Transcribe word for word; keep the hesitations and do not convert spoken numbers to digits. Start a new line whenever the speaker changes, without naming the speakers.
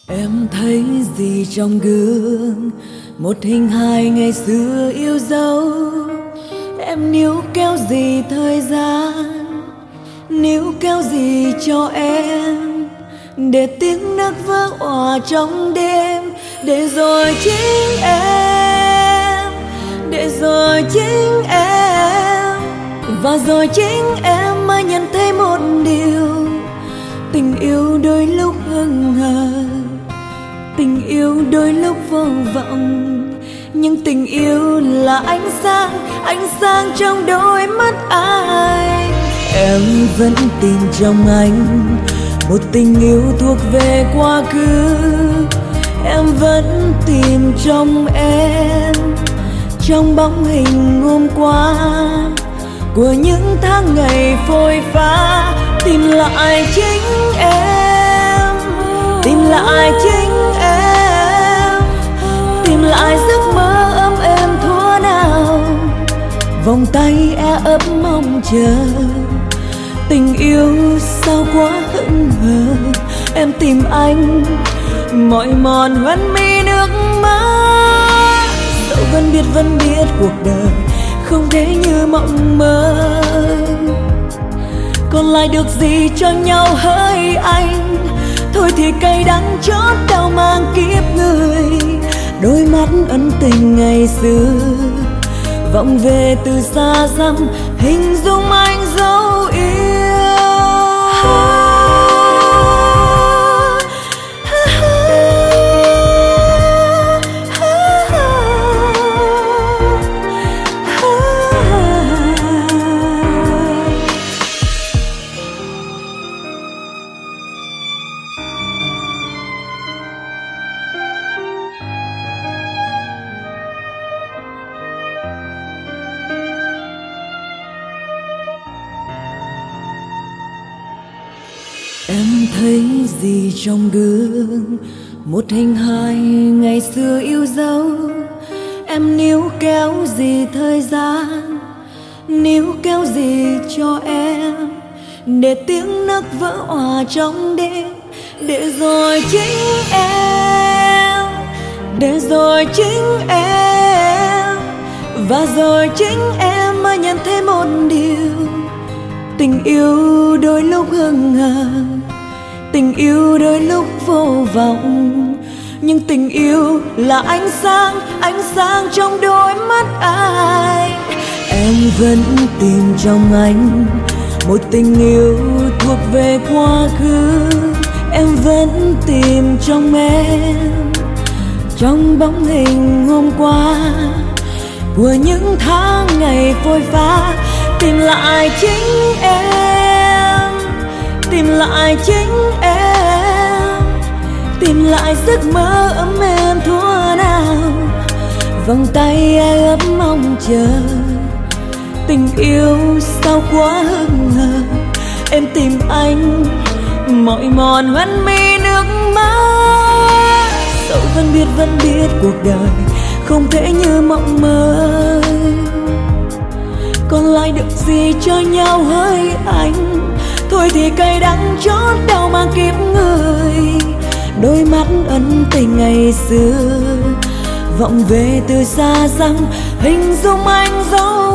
Em thấy gì trong gương, một hình hài ngày xưa yêu dấu. Em níu kéo gì thời gian, níu kéo gì cho em, để tiếng nước vỡ òa trong đêm. Để rồi chính em, để rồi chính em, và rồi chính em mới nhận thấy một điều: tình yêu đôi lúc hững hờ, tình yêu đôi lúc vô vọng. Nhưng tình yêu là ánh sáng, ánh sáng trong đôi mắt anh. Em vẫn tìm trong anh một tình yêu thuộc về quá khứ. Em vẫn tìm trong em, trong bóng hình hôm qua của những tháng ngày phôi pha. Tìm lại chính em, tìm lại chính em, tìm lại giấc mơ ấm êm thuở nào, vòng tay e ấp mong chờ. Tình yêu sao quá hững hờ, em tìm anh mỏi mòn hoen mi nước mắt. Dẫu vẫn biết vẫn biết cuộc đời không thể như mộng mơ, còn lại được gì cho nhau hỡi anh. Thôi thì cay đắng chót đau mang kiếp người. Đôi mắt ân tình ngày xưa vọng về từ xa xăm, hình dung anh dấu yêu. Em thấy gì trong gương, một hình hài ngày xưa yêu dấu. Em níu kéo gì thời gian, níu kéo gì cho em, để tiếng nước vỡ òa trong đêm. Để rồi chính em, để rồi chính em, và rồi chính em mới nhận thấy một điều: tình yêu đôi lúc hững hờ, tình yêu đôi lúc vô vọng. Nhưng tình yêu là ánh sáng, ánh sáng trong đôi mắt anh. Em vẫn tìm trong anh một tình yêu thuộc về quá khứ. Em vẫn tìm trong em, trong bóng hình hôm qua của những tháng ngày phôi pha. Tìm lại chính em, tìm lại chính em, tìm lại giấc mơ ấm êm thuở nào, vòng tay e ấp mong chờ. Tình yêu sao quá hững hờ, em tìm anh mỏi mòn hoen mi nước mắt. Dẫu vẫn biết vẫn biết cuộc đời không thể như mộng mơ, còn lại được gì cho nhau hỡi anh. Thôi thì cay đắng chót đau mang kiếp người. Đôi mắt ân tình ngày xưa vọng về từ xa xăm, hình dung anh dấu